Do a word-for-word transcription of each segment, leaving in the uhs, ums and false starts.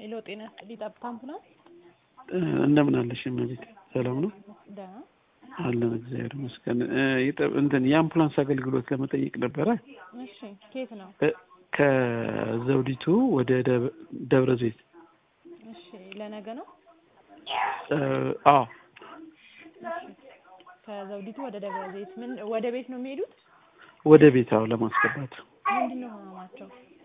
ሄሎ ጤና ሊጠብታ አምቡላንስ እንደምን አለሽ እመቤት ሰላም ነው ደህና አለን እግዚአብሔር ይመስገን እንትን የአምቡላንስ አገልግሎት ለመጠየቅ ነበረ እሺ ከየት ነው ከዘውዲቱ ወደ ደብረ ዘይት እሺ ለነገ ነው አዎ ከዘውዲቱ ወደ ደብረ ዘይት ምን ወደ ቤት ነው የሚሄዱት ወደ ቤታው ለማስገባት ምንድነው ህመማቸው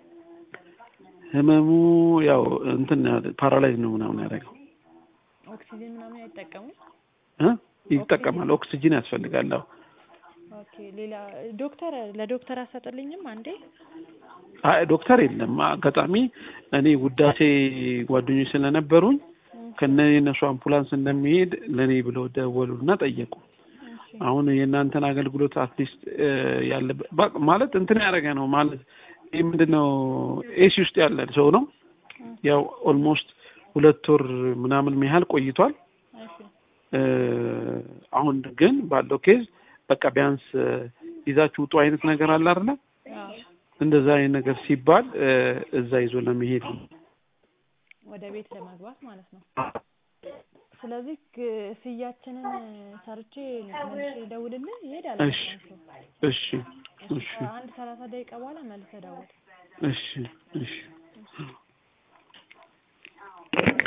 ህመሙ ያው እንትን ፓራላይዝ ነው ምናምን ያደረገው ኦክሲጅን ምናምን አይጠቀሙ እ ይጠቀማል ኦክሲጅን ያስፈልጋል አዎ ኦኬ ሌላ ዶክተር ለዶክተር አሰጥልኝም አንዴ አይ ዶክተር የለም አጋጣሚ እኔ ውዳሴ ጓደኞች ስለነበሩኝ ከነሱ አምቡላንስ እንደሚሄድ ለኔ ብለው ደወሉና ጠየቁ አሁን የእናንተን አገልግሎት አትሊስት ያለ ማለት እንትን ያደረገ ነው ማለት ይሄ ምንድነው ኤሲ ውስጥ ያለ ሰው ነው ያው ኦልሞስት ሁለት ወር ምናምን መሃል ቆይቷል አሁን ግን ባለው ኬዝ በቃ ቢያንስ ይዛችሁ ውጡ አይነት ነገር አለ አይደል እንደዛ አይነት ነገር ሲባል እዛ ይዞ ለመሄድ ወደ ቤት ለመግባት ማለት ነው ስለዚህ ፍያችንን ሰርቼ መልሼ ደውልልህ ይሄዳል እሺ እሺ እሺ አንድ ሰላሳ ደቂቃ በኋላ መልሰህ ደውል እሺ እሺ